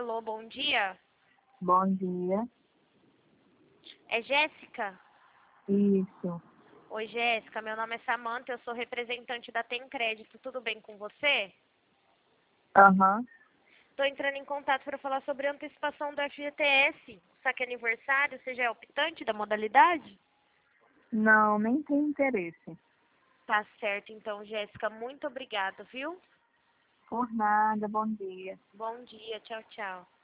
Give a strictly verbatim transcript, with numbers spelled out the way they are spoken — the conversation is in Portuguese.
Alô, bom dia. Bom dia. É Jéssica? Isso. Oi, Jéssica. Meu nome é Samanta, eu sou representante da Tem Crédito. Tudo bem com você? Aham. Estou entrando em contato para falar sobre a antecipação do F G T S. Saque aniversário, você já é optante da modalidade? Não, nem tenho interesse. Tá certo, então, Jéssica. Muito obrigada, viu? Por nada, bom dia. Bom dia. Tchau, tchau.